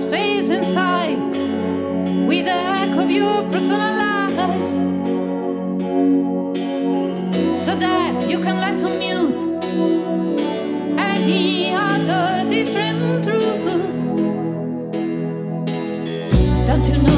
space inside with the echo of your personal lies, so that you can let on mute any other different truth. Don't you know